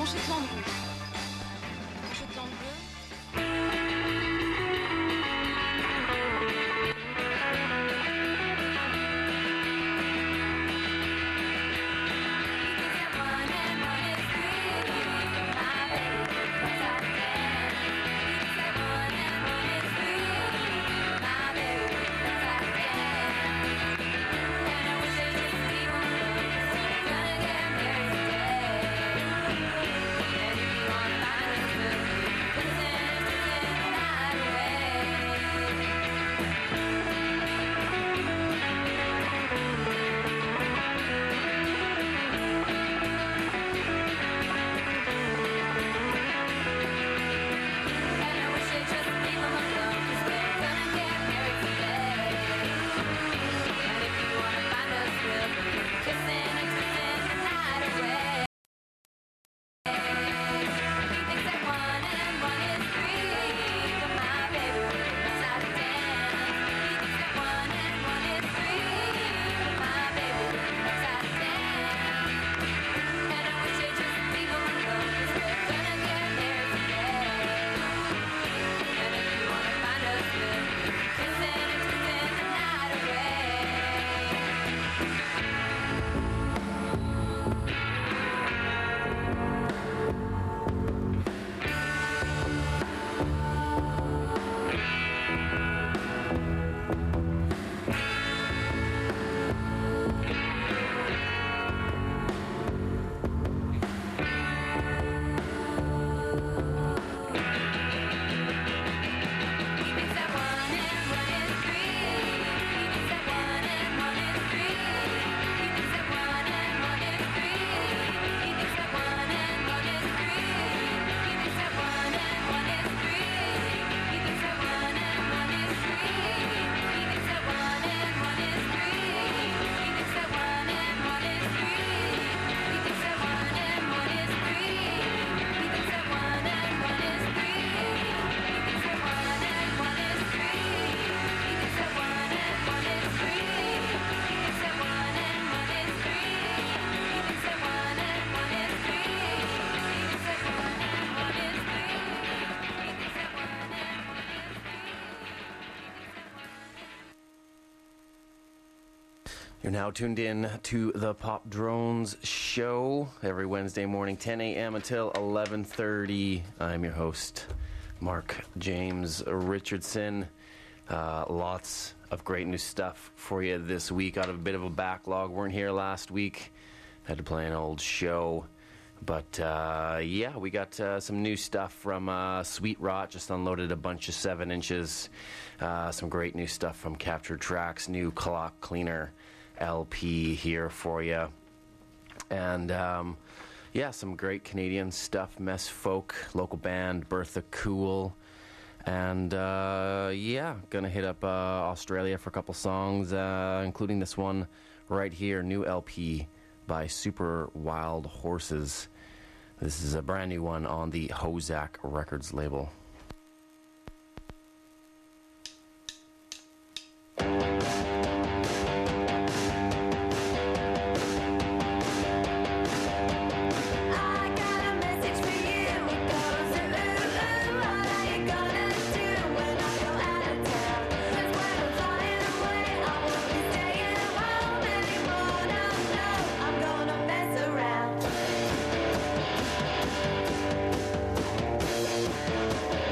Shetland rouge. En Shetland bleu. You're now tuned in to the Pop Drones show every Wednesday morning, 10 a.m. until 11:30. I'm your host, Mark James Richardson. Lots of great new stuff for you this week. Out of a bit of a backlog. Weren't here last week. Had to play an old show. But, yeah, we got some new stuff from Sweet Rot. Just unloaded a bunch of 7 inches. Some great new stuff from Captured Tracks. New Clock Cleaner LP here for you. And, yeah, some great Canadian stuff. Mess Folk, local band, Bertha Cool. And, yeah, gonna hit up Australia for a couple songs, including this one right here, new LP by Super Wild Horses. This is a brand new one on the Hozak Records label. Around.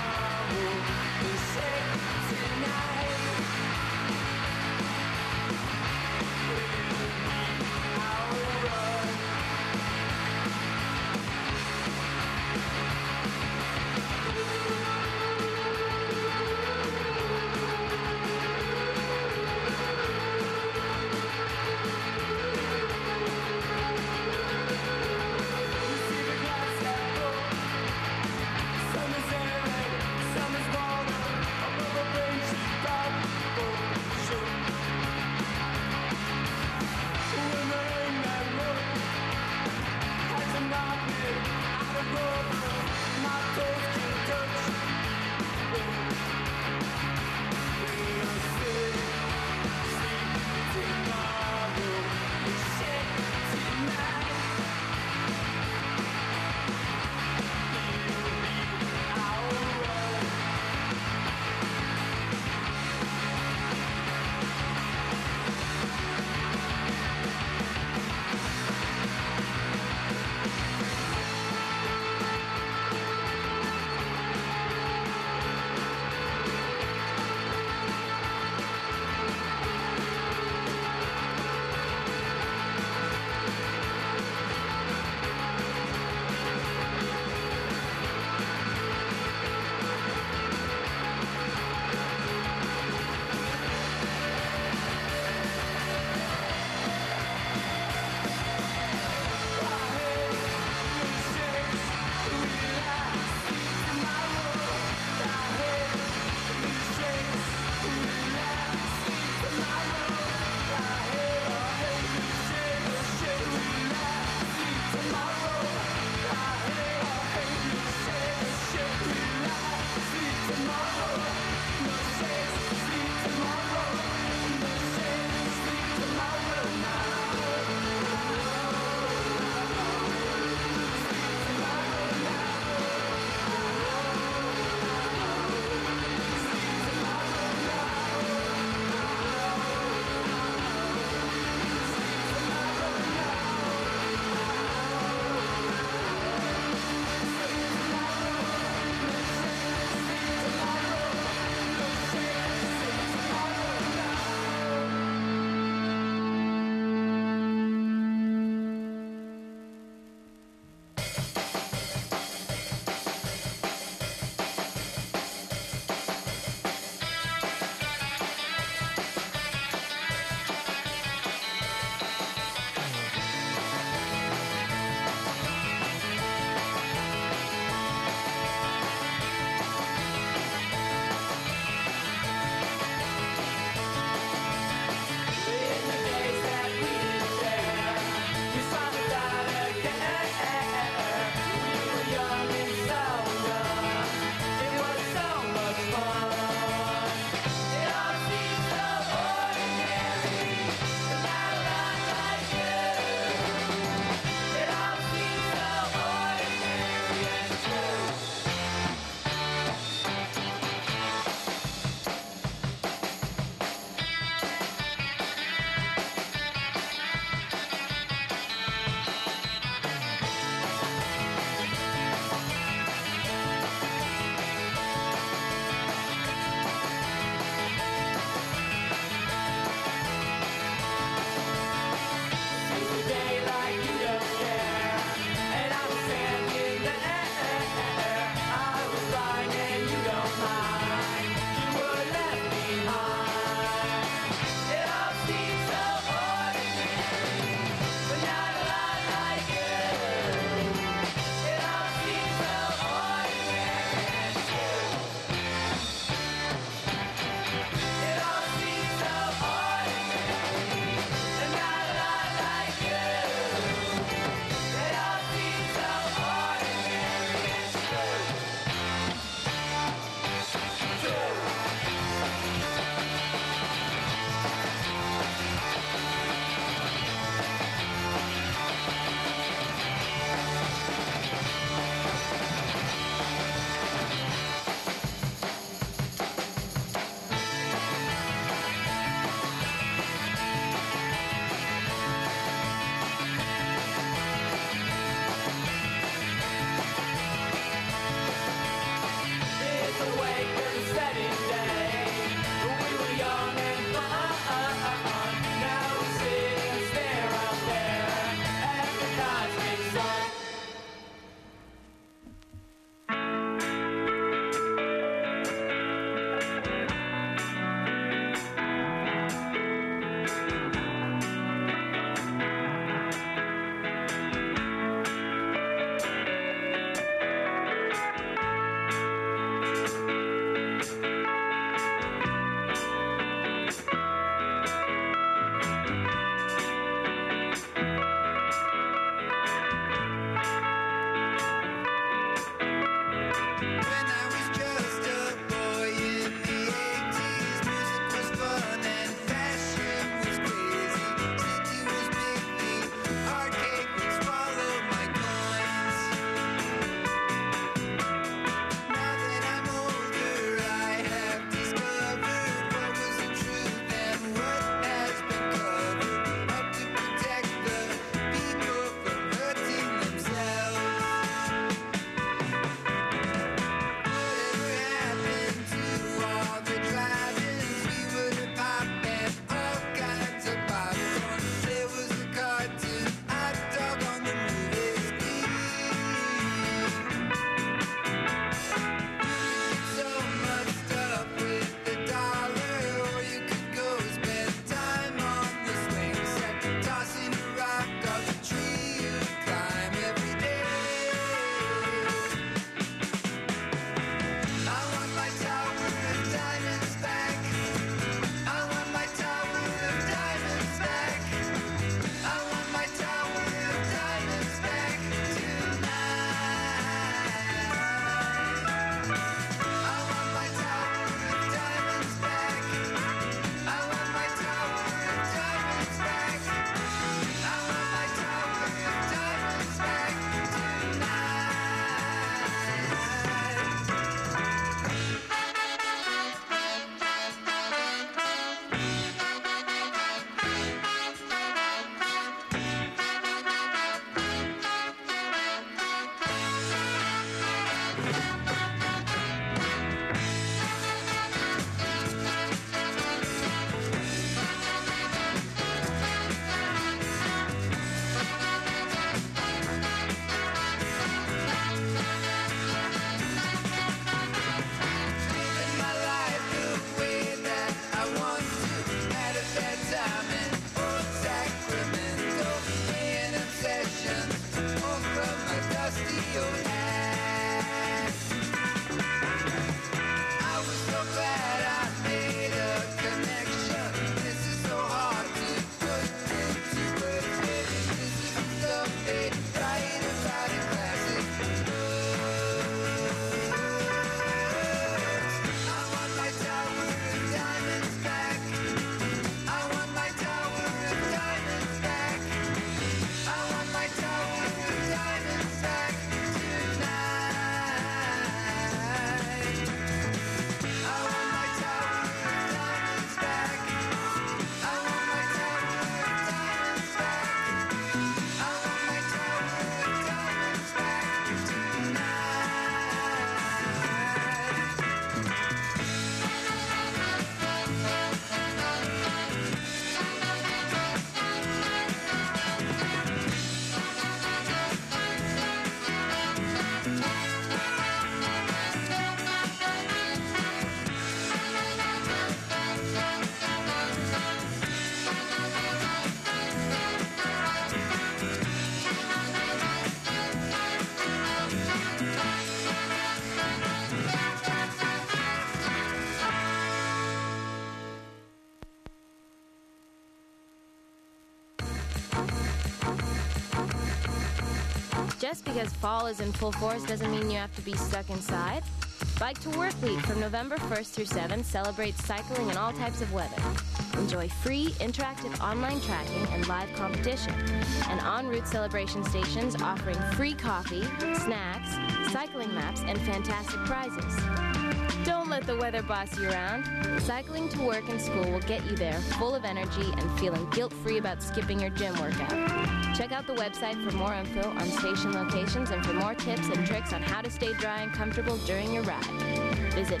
Just because fall is in full force doesn't mean you have to be stuck inside. Bike to Work Week from November 1st through 7th celebrates cycling in all types of weather. Enjoy free, interactive online tracking and live competition. And en route celebration stations offering free coffee, snacks, cycling maps, and fantastic prizes. Don't let the weather boss you around. Cycling to work and school will get you there full of energy and feeling guilt-free about skipping your gym workout. Check out the website for more info on station locations and for more tips and tricks on how to stay dry and comfortable during your ride. Visit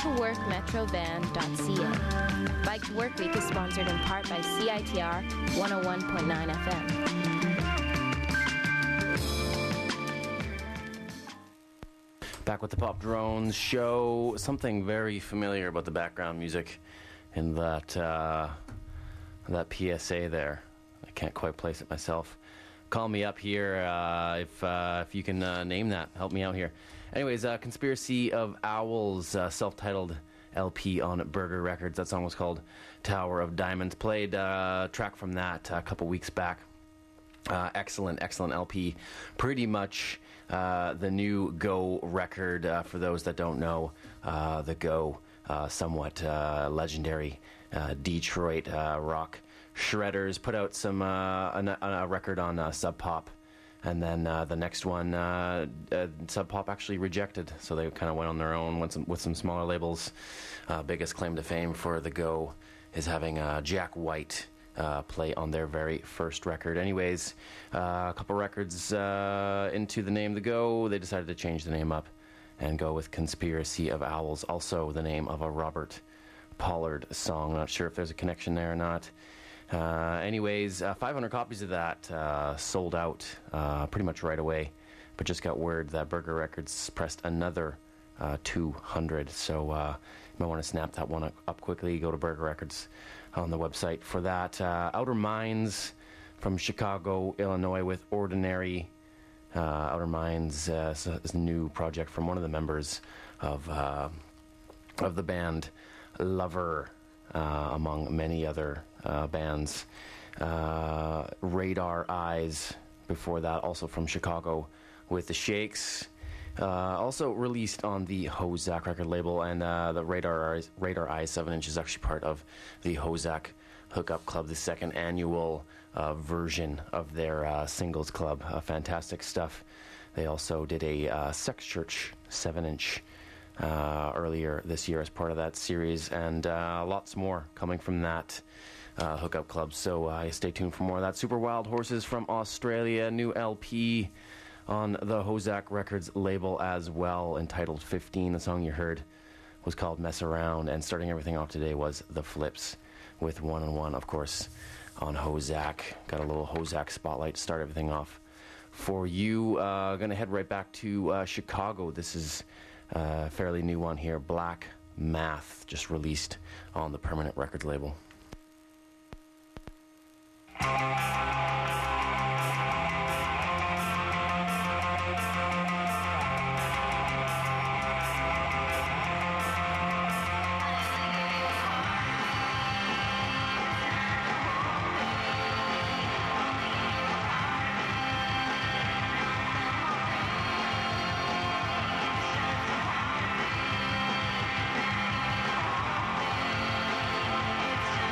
biketoworkmetrovan.ca. Bike to Work Week is sponsored in part by CITR 101.9 FM. Back with the Pop Drones show. Something very familiar about the background music in that PSA there. I can't quite place it myself. Call me up here if you can name that. Help me out here. Anyways, Conspiracy of Owls, self-titled LP on Burger Records. That song was called Tower of Diamonds. Played a track from that a couple weeks back. Excellent LP. Pretty much the new Go record, for those that don't know. The Go, somewhat legendary Detroit rock shredders, put out some a record on Sub Pop. And then the next one, Sub Pop actually rejected, so they kind of went on their own with some smaller labels. Biggest claim to fame for the Go is having Jack White play on their very first record. Anyways, a couple records into the name The Go, they decided to change the name up and go with Conspiracy of Owls, also the name of a Robert Pollard song. Not sure if there's a connection there or not. Anyways, 500 copies of that sold out pretty much right away, but just got word that Burger Records pressed another 200, so you might want to snap that one up quickly. Go to Burger Records on the website for that. Outer Minds from Chicago, Illinois with Ordinary. Outer Minds is a new project from one of the members of the band Lover, among many other bands. Radar Eyes before that, also from Chicago with the Shakes. Also released on the Hozak record label, and the Radar Eyes 7-inch is actually part of the Hozak Hookup Club, the second annual version of their singles club. Fantastic stuff. They also did a Sex Church 7-inch earlier this year as part of that series, and lots more coming from that Hookup Club, so stay tuned for more of that. Super Wild Horses from Australia, new LP on the Hozak Records label as well, entitled 15. The song you heard was called Mess Around, and starting everything off today was The Flips with One on One, of course, on Hozak. Got a little Hozak spotlight to start everything off for you. Gonna head right back to Chicago. This is a fairly new one here, Black Math, just released on the Permanent Records label. It's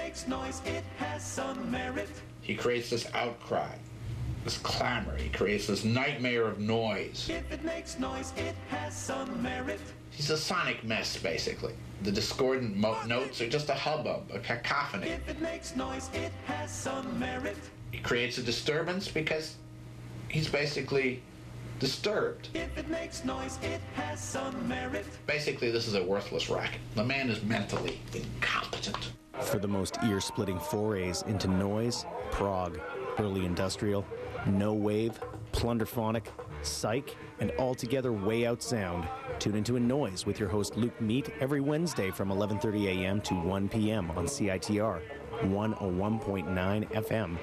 makes noise, it has some merit. He creates this outcry, this clamor. He creates this nightmare of noise. If it makes noise, it has some merit. He's a sonic mess, basically. The discordant notes are just a hubbub, a cacophony. If it makes noise, it has some merit. He creates a disturbance because he's basically disturbed. If it makes noise, it has some merit. Basically, this is a worthless racket. The man is mentally incompetent. For the most ear-splitting forays into noise, prog, early industrial, no wave, plunderphonic, psych, and altogether way out sound, tune into A Noise with your host Luke Meat every Wednesday from 11:30 a.m. to 1 p.m. on CITR 101.9 FM.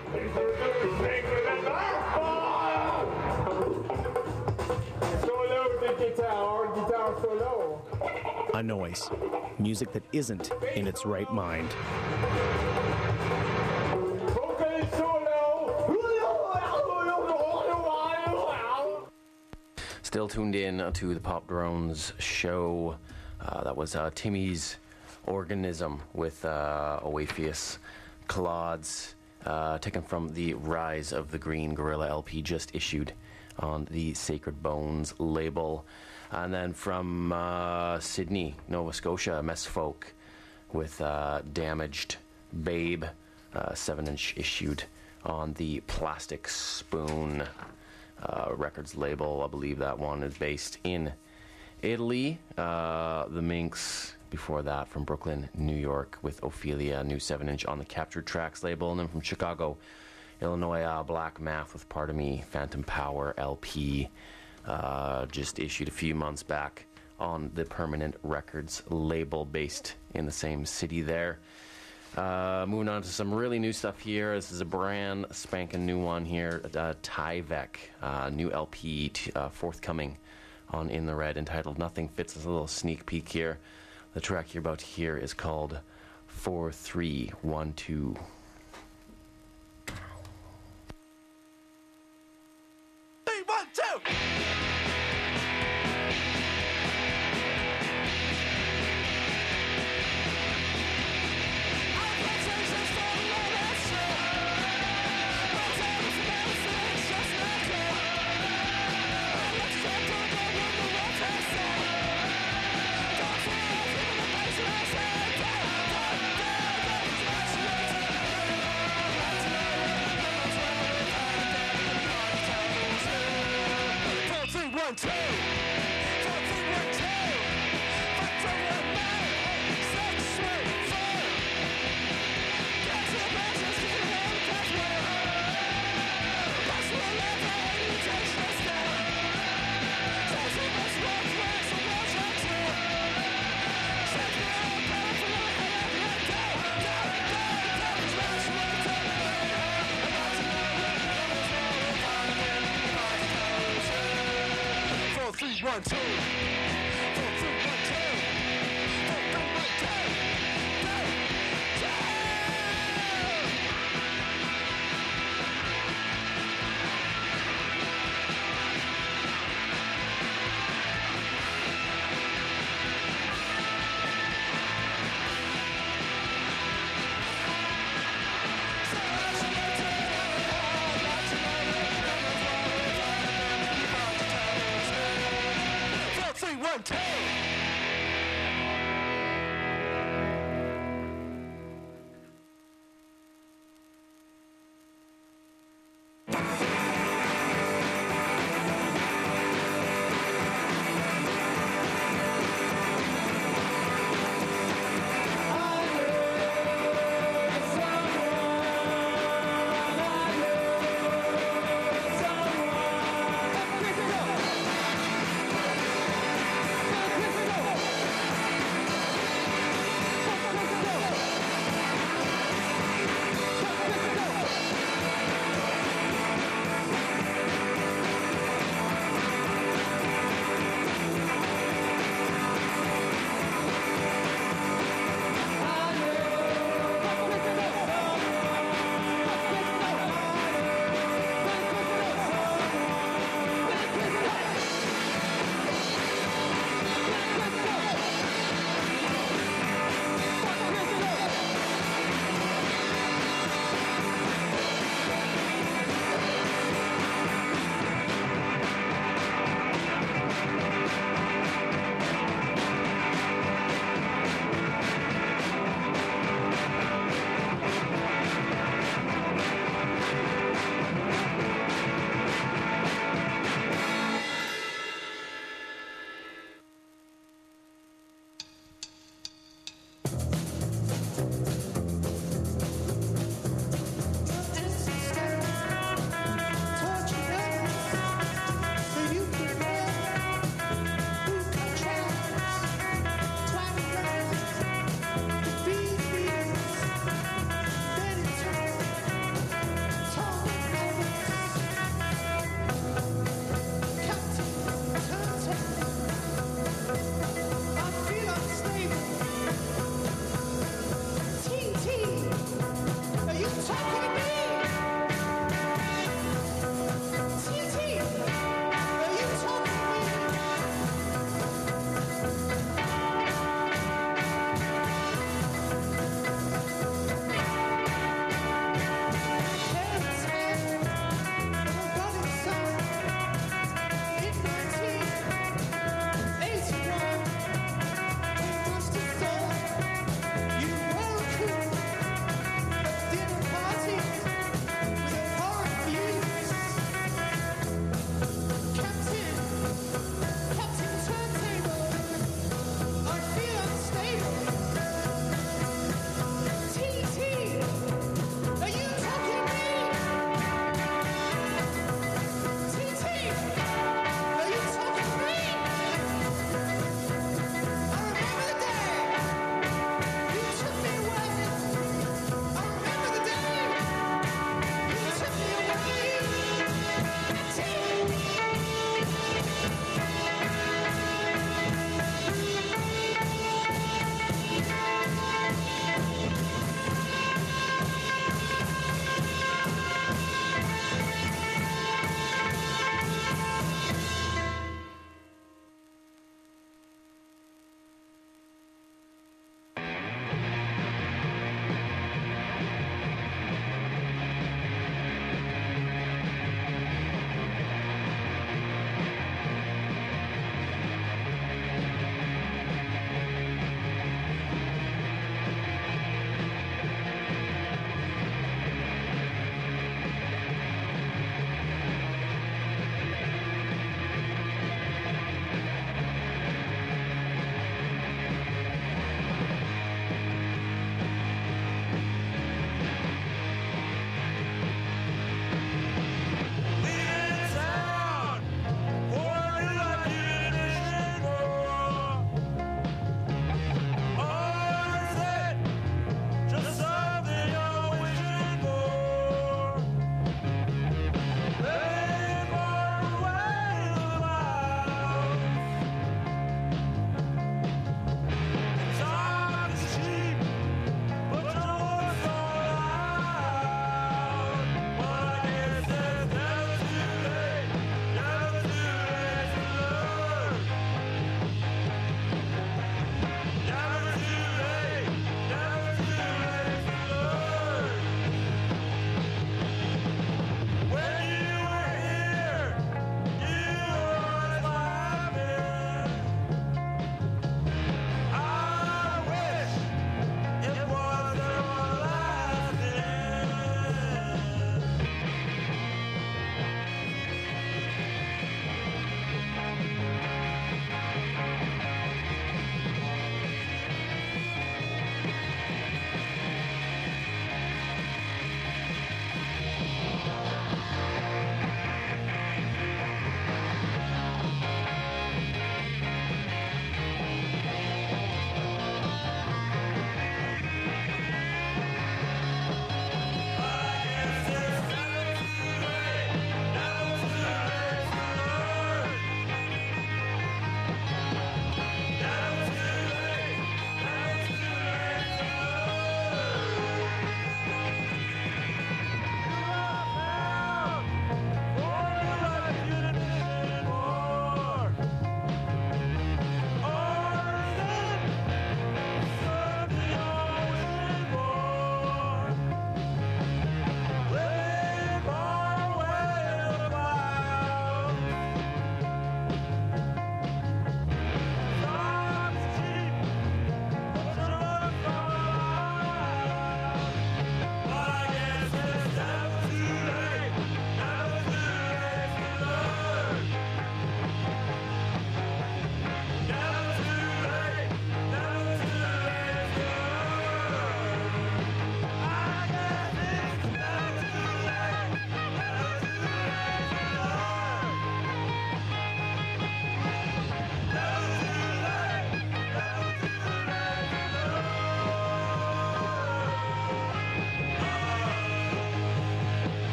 A Noise. Music that isn't in its right mind. Still tuned in to the Pop Drones show. That was Timmy's Organism with Oafius Clods, taken from the Rise of the Green Gorilla LP just issued on the Sacred Bones label. And then from Sydney, Nova Scotia, Mess Folk with Damaged Babe, 7-inch issued on the Plastic Spoon Records label. I believe that one is based in Italy. The Minx before that from Brooklyn, New York with Ophelia, new 7-inch on the Captured Tracks label. And then from Chicago, Illinois, Black Math with Part of Me, Phantom Power LP. Just issued a few months back on the Permanent Records label based in the same city there. Moving on to some really new stuff here. This is a brand spanking new one here. Tyvek, new LP forthcoming on In the Red entitled Nothing Fits. As a little sneak peek here. The track you're about to hear is called 4312. 3, 1, 2.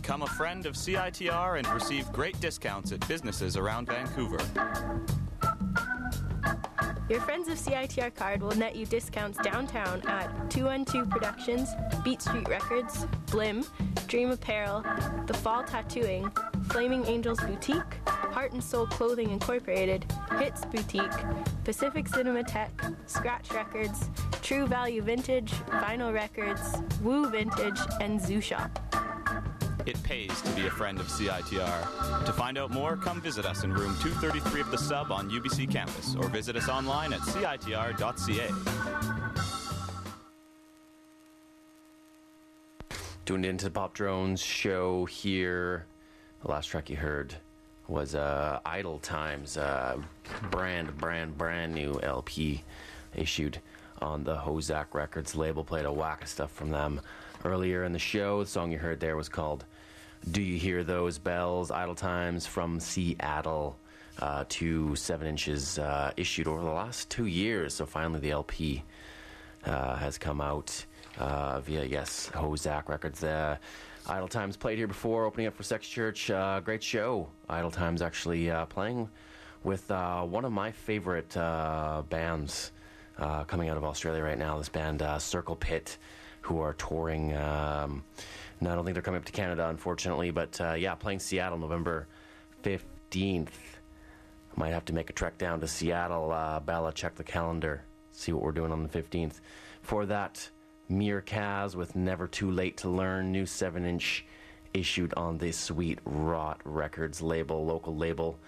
Become a friend of CITR and receive great discounts at businesses around Vancouver. Your Friends of CITR card will net you discounts downtown at 212 Productions, Beat Street Records, Blim, Dream Apparel, The Fall Tattooing, Flaming Angels Boutique, Heart and Soul Clothing Incorporated, Hits Boutique, Pacific Cinematheque, Scratch Records, True Value Vintage, Vinyl Records, Woo Vintage, and Zoo Shop. It pays to be a friend of CITR. To find out more, come visit us in room 233 of the Sub on UBC campus or visit us online at citr.ca. Tuned into the Pop Drones show here. The last track you heard was Idle Times, brand new LP issued on the Hozak Records label. Played a whack of stuff from them earlier in the show. The song you heard there was called Do You Hear Those Bells? Idle Times from Seattle. 2 7-inches issued over the last 2 years. So finally the LP has come out via, yes, Hozak Records. Idle Times played here before, opening up for Sex Church. Great show. Idle Times actually playing with one of my favorite bands coming out of Australia right now. This band, Circle Pit, who are touring. I don't think they're coming up to Canada, unfortunately, but yeah, playing Seattle November 15th. Might have to make a trek down to Seattle. Bella, check the calendar, see what we're doing on the 15th. For that, Mir Kaz with Never Too Late to Learn, new 7-inch issued on the Sweet Rot Records label, local label.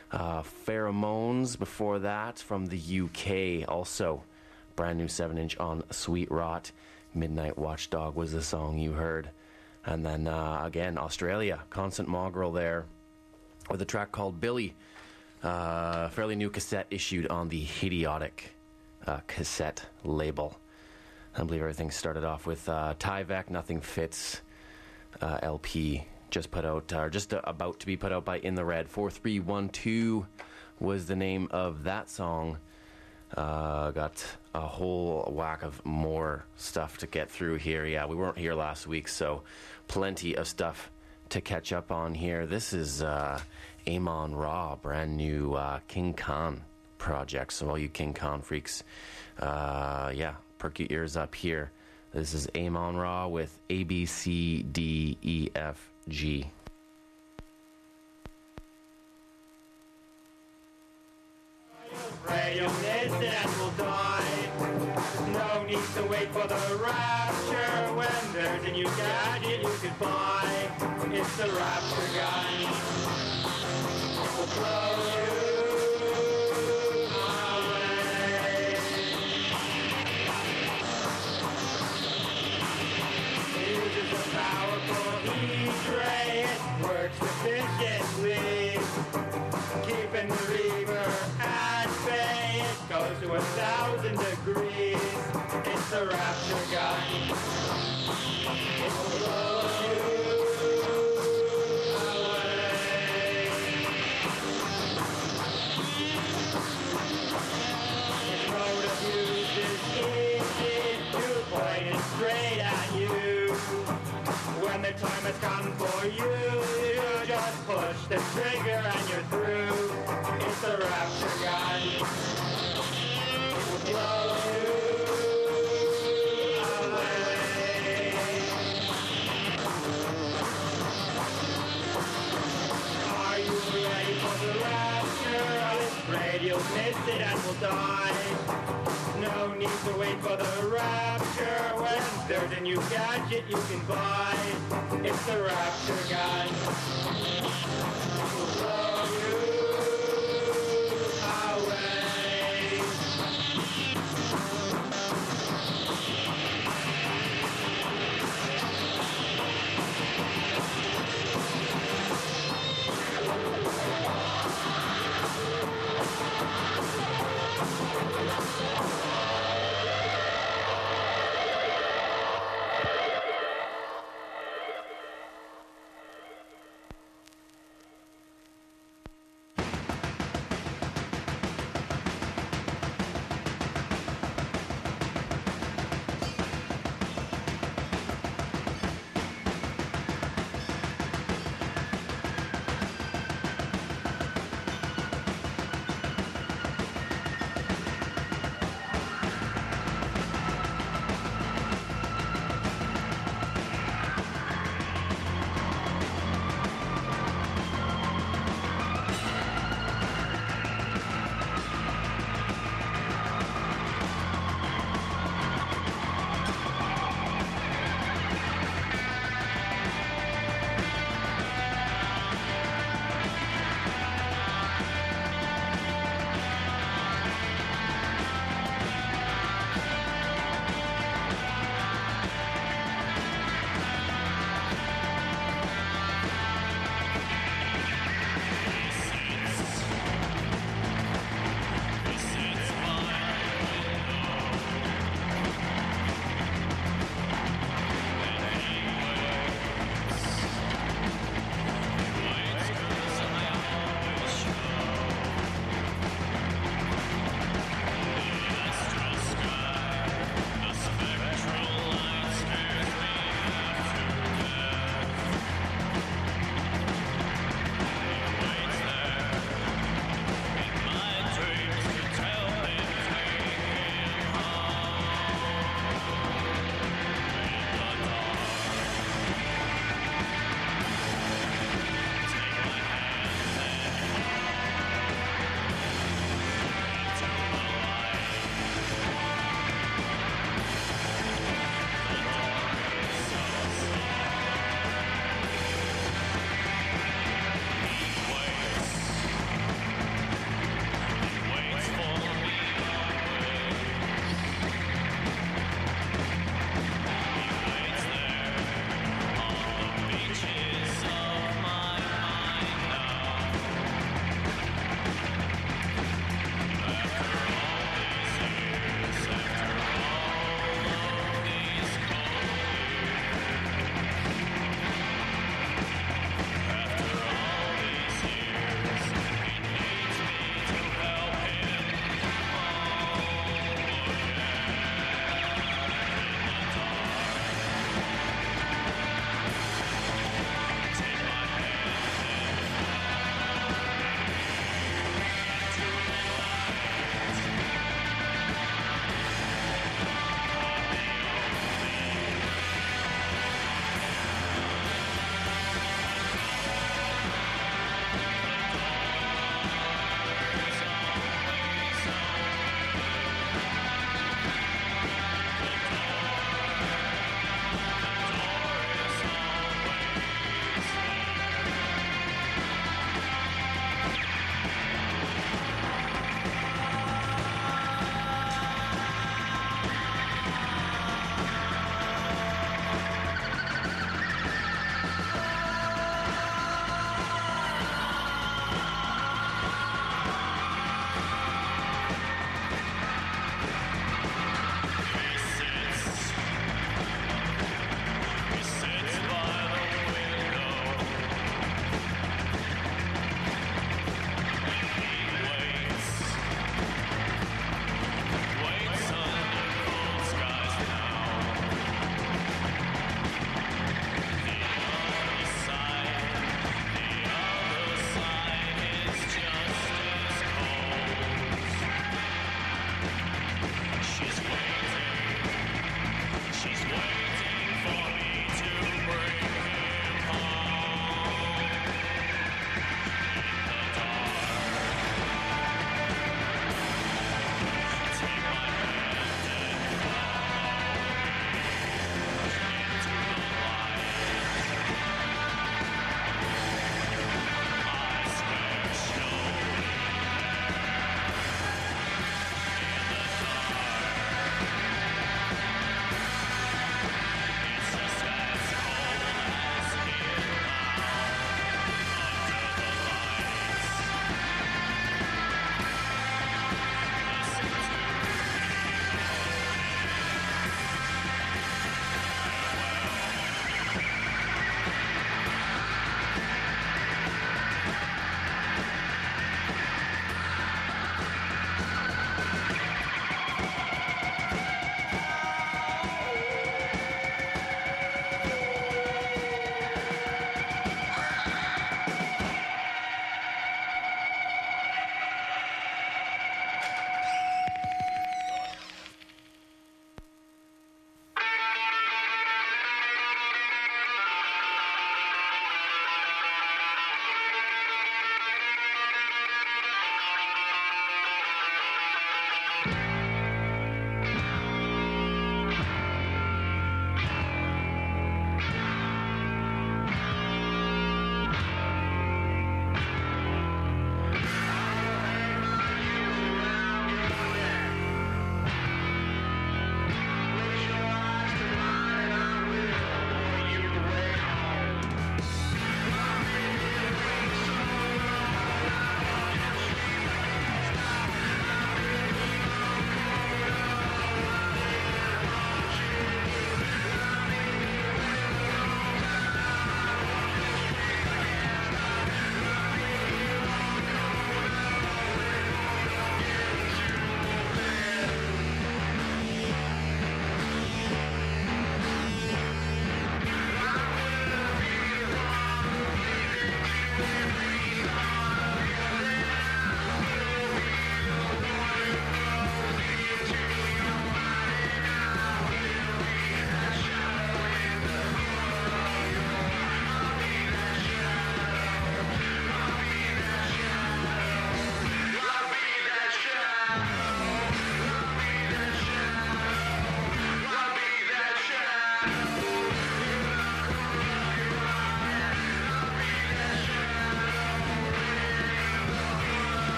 Pheromones before that from the UK, also brand new 7-inch on Sweet Rot. Midnight Watchdog was the song you heard. And then again, Australia, Constant Mongrel there with a track called Billy. Fairly new cassette issued on the Idiotic cassette label. I believe everything started off with Tyvek, Nothing Fits LP, just put out, or just about to be put out by In the Red. 4312 was the name of that song. Got a whole whack of more stuff to get through here. Yeah, we weren't here last week, so plenty of stuff to catch up on here. This is Amon Ra, brand new King Khan project. So all you King Khan freaks, yeah, perk your ears up here. This is Amon Ra with A, B, C, D, E, F, G. Radio missed and will die. No need to wait for the rapture. When there's a new gadget you could buy, it's the rapture gun. It will blow you away. It uses a powerful heat ray. It works efficiently, keeping the reaver at bay. It goes to 1,000 degrees. It's the rapture gun. It will blow you away. Its mode of use is easy to point it straight at you. When the time has come for you, you just push the trigger and you're through. It's the rapture gun. It will blow you away. Are you ready for the rapture? This radio missed it and will die. No need to wait for the rapture. When there's a new gadget you can buy, it's the rapture gun. It will blow you away.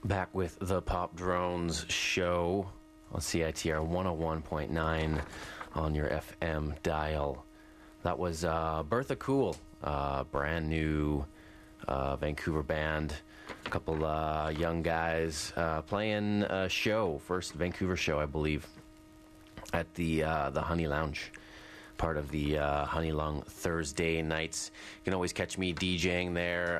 Back with the Pop Drones show on CITR 101.9 on your FM dial. That was Bertha Cool, brand new Vancouver band. A couple young guys playing a show, first Vancouver show, I believe, at the Honey Lounge, part of the Honey Lung Thursday nights. You can always catch me DJing there.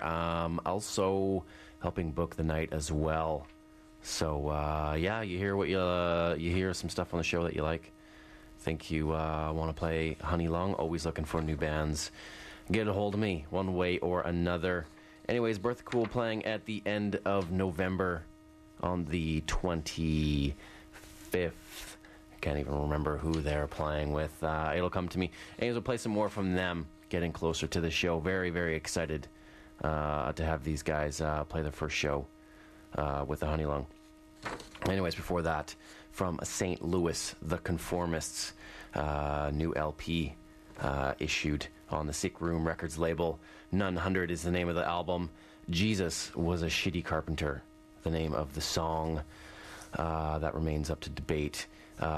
Also helping book the night as well. So yeah, you hear what you hear some stuff on the show that you like. Think you want to play Honey Lung? Always looking for new bands. Get a hold of me one way or another. Anyways, Bertha Cool playing at the end of November on the 25th. I can't even remember who they're playing with. It'll come to me. Anyways, we'll play some more from them getting closer to the show. Very, very excited to have these guys play their first show with the Honey Lung. Anyways, before that, from St. Louis, The Conformists, new LP issued on the Sick Room Records label. None 100 is the name of the album. Jesus Was a Shitty Carpenter, the name of the song. That remains up to debate.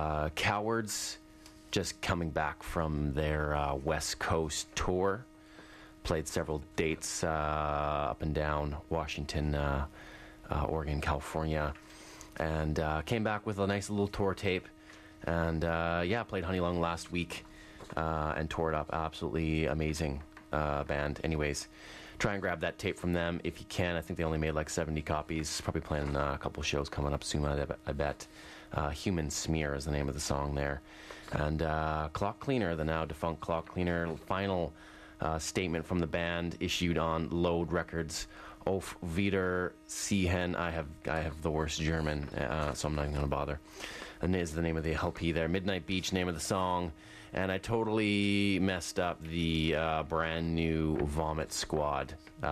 Cowards, just coming back from their West Coast tour. Played several dates up and down Washington, Oregon, California, and came back with a nice little tour tape. And yeah, played Honey Lung last week and tore it up. Absolutely amazing band. Anyways, try and grab that tape from them if you can. I think they only made like 70 copies. Probably playing a couple shows coming up soon, I bet. Human Smear is the name of the song there. And Clock Cleaner, the now defunct Clock Cleaner, final statement from the band issued on Load Records. Auf wieder sehen. I have the worst German, so I'm not even going to bother. And is the name of the LP there. Midnight Beach, name of the song. And I totally messed up the brand new Vomit Squad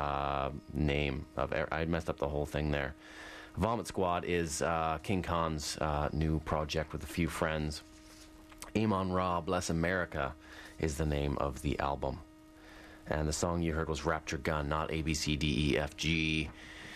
name. I messed up the whole thing there. Vomit Squad is King Khan's new project with a few friends. Amon Ra, Bless America is the name of the album. And the song you heard was Rapture Gun, not A, B, C, D, E, F, G.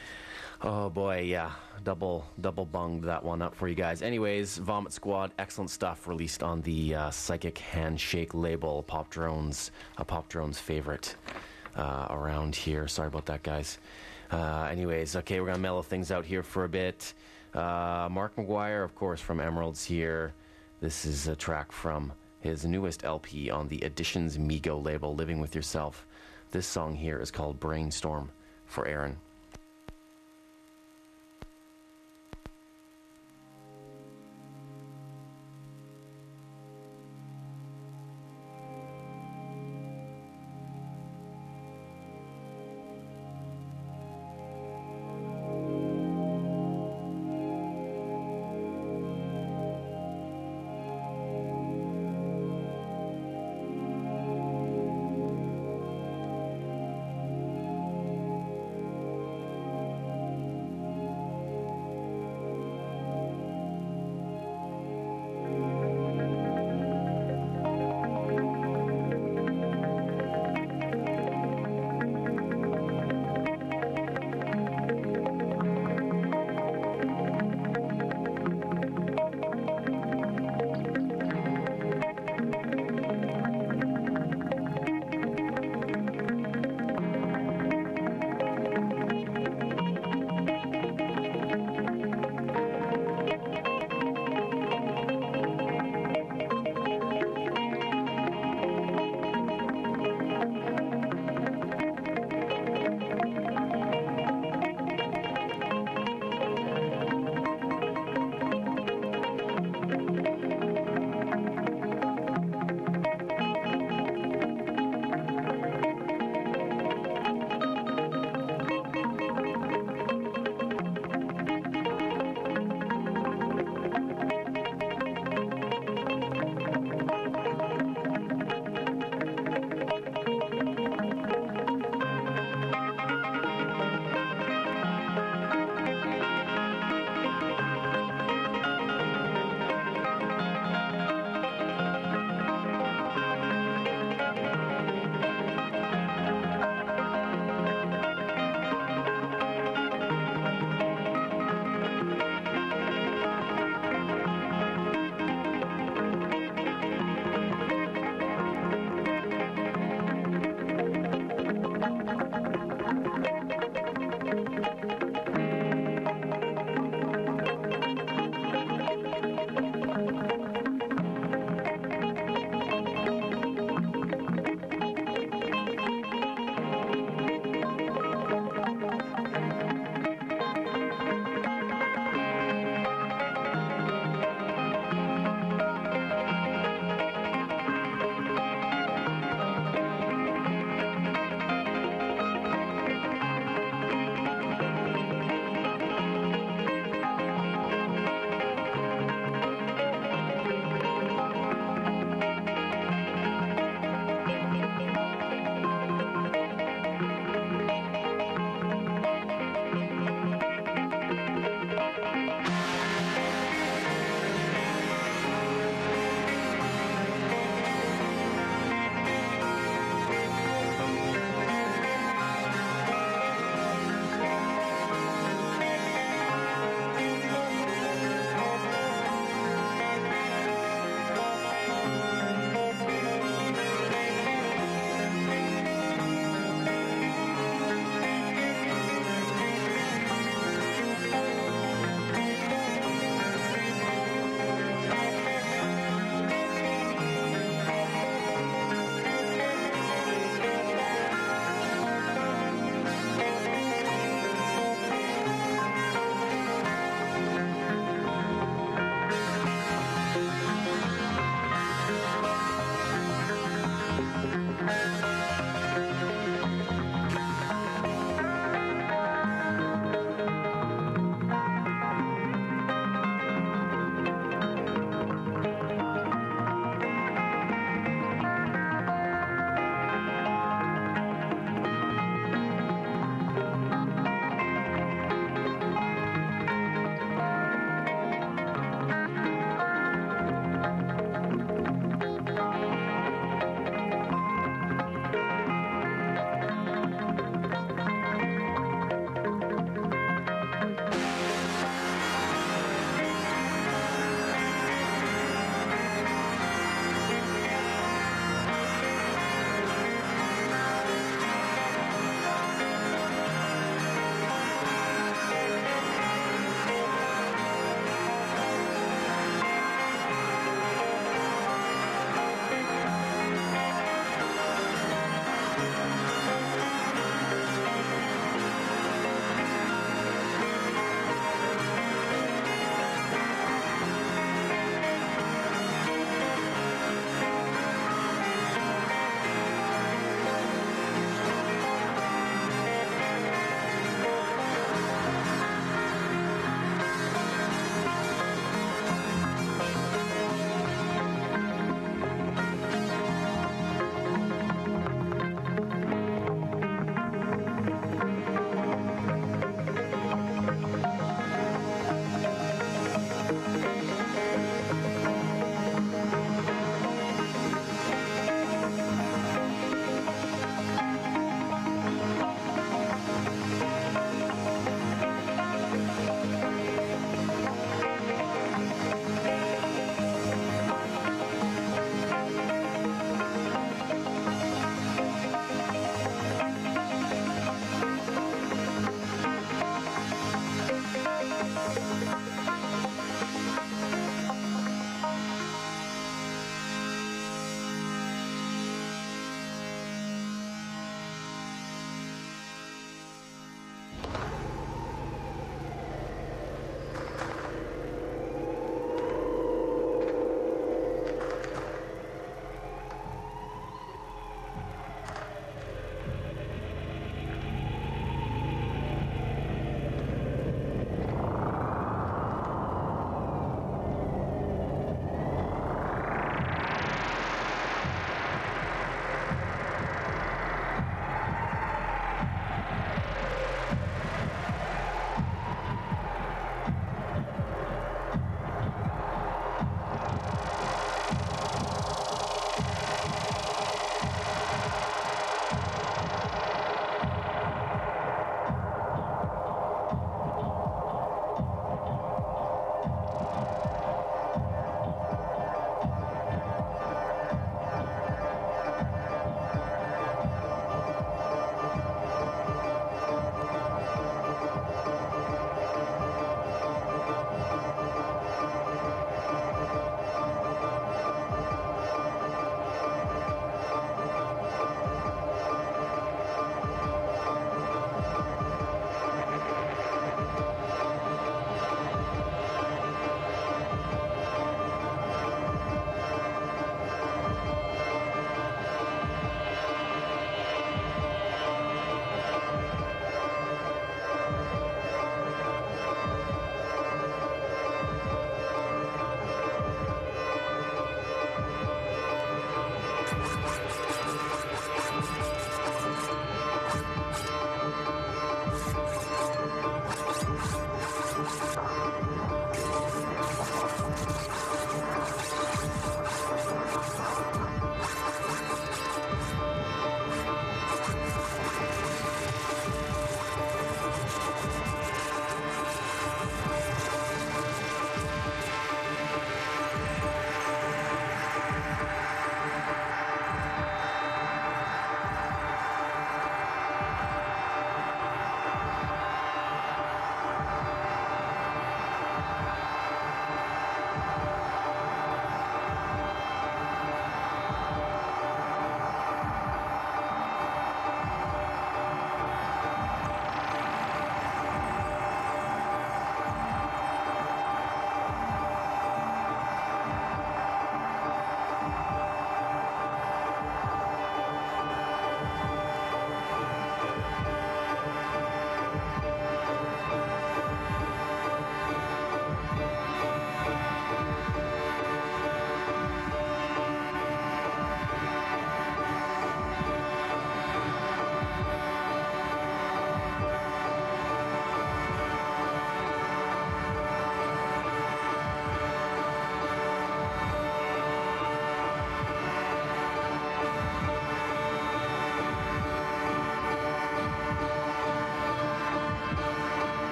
Oh boy, yeah, double bunged that one up for you guys. Anyways, Vomit Squad, excellent stuff, released on the Psychic Handshake label. a Pop Drones favorite around here. Sorry about that, guys. Anyways, okay, we're gonna mellow things out here for a bit. Mark McGuire, of course, from Emeralds here. This is a track from his newest LP on the Editions Migo label, Living With Yourself. This song here is called Brainstorm for Aaron.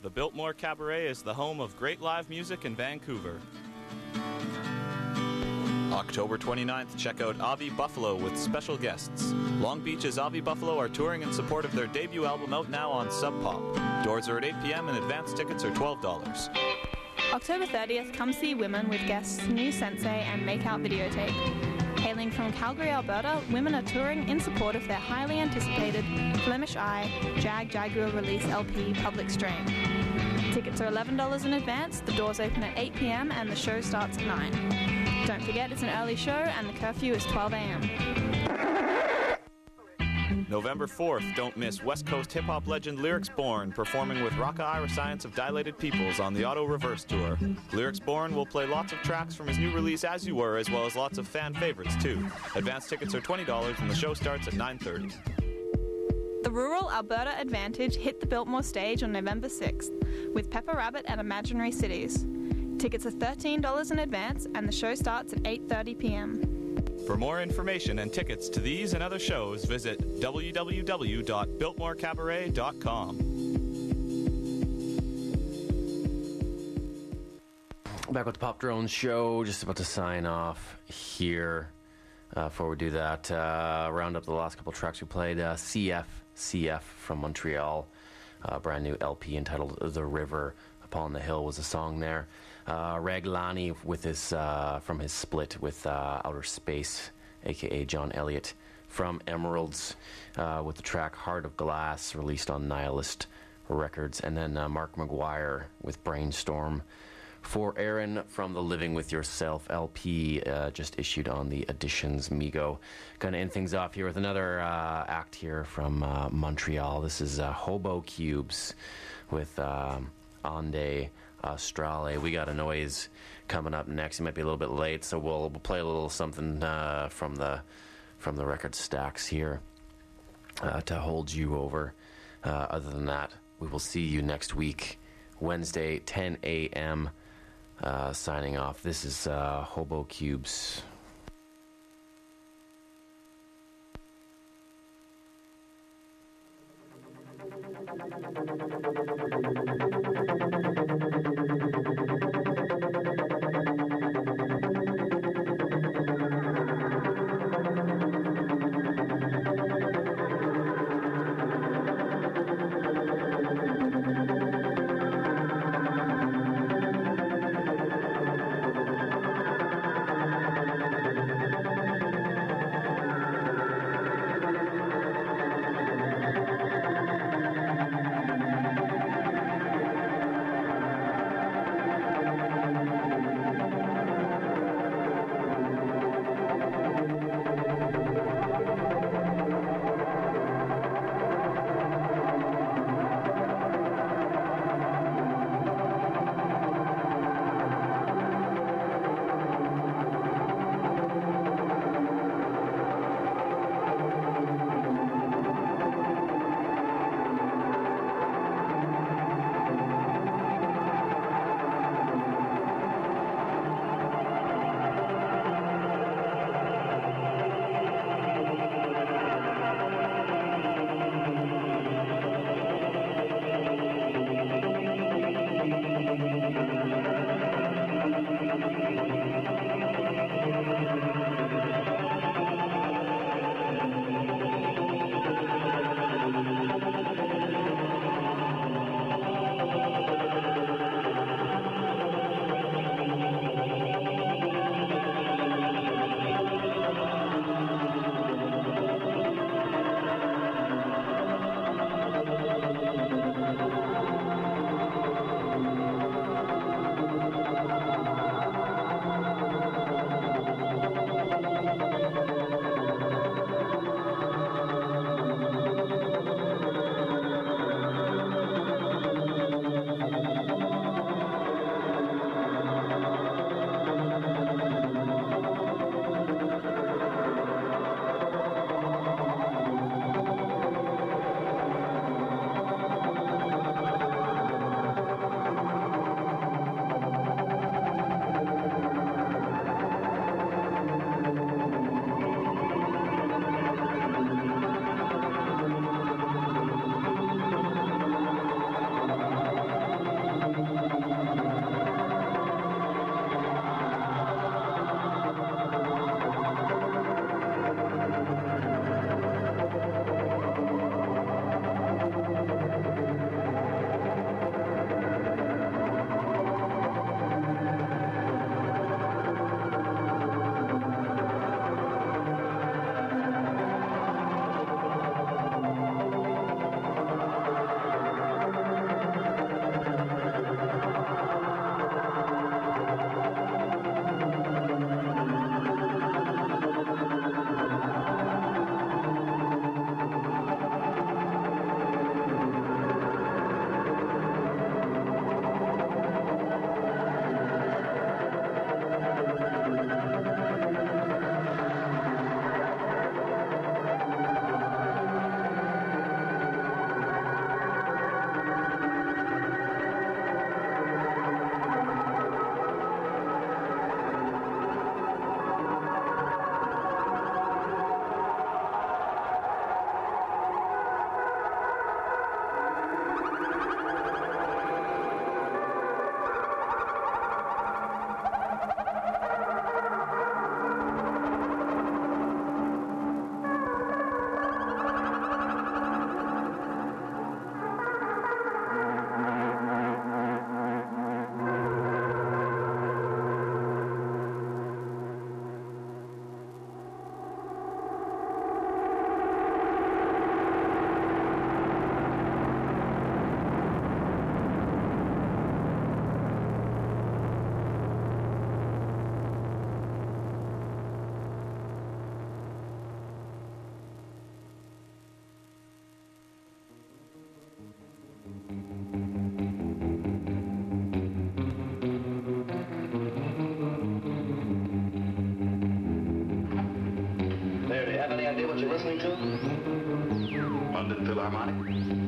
the Biltmore Cabaret is the home of great live music in Vancouver. October 29th, check out Avi Buffalo with special guests. Long Beach's Avi Buffalo are touring in support of their debut album out now on Sub Pop. Doors are at 8 p.m. and advance tickets are $12. October 30th, come see Women with guests New Sensei and Makeout Videotape. Hailing from Calgary, Alberta, Women are touring in support of their highly anticipated Flemish Eye Jaguar release LP Public Strain. Tickets are $11 in advance, the doors open at 8 p.m. and the show starts at 9. Don't forget it's an early show and the curfew is 12 a.m. November 4th, don't miss West Coast hip-hop legend Lyrics Born performing with Raka Ira Science of Dilated Peoples on the Auto Reverse Tour. Lyrics Born will play lots of tracks from his new release As You Were, as well as lots of fan favorites too. Advance tickets are $20 and the show starts at 9:30. The Rural Alberta Advantage hit the Biltmore stage on November 6th with Pepper Rabbit and Imaginary Cities. Tickets are $13 in advance and the show starts at 8:30 p.m. For more information and tickets to these and other shows, visit www.biltmorecabaret.com. Back with the Pop Drones show, just about to sign off here. Before we do that, round up the last couple tracks we played. CF from Montreal, brand new LP entitled The River. Upon the Hill was a song there. Raglani with his from his split with Outer Space, aka John Elliott from Emeralds, with the track Heart of Glass, released on Nihilist Records. And then Mark McGuire with Brainstorm for Aaron from the Living With Yourself LP, just issued on the Editions Migo. Gonna end things off here with another act here from Montreal. This is Hobo Cubes with Ande Astrale. We got a noise coming up next. It might be a little bit late, so we'll play a little something from the record stacks here to hold you over. Other than that, we will see you next week, Wednesday, 10 a.m. Signing off. This is Hobo Cubes. London Philharmonic.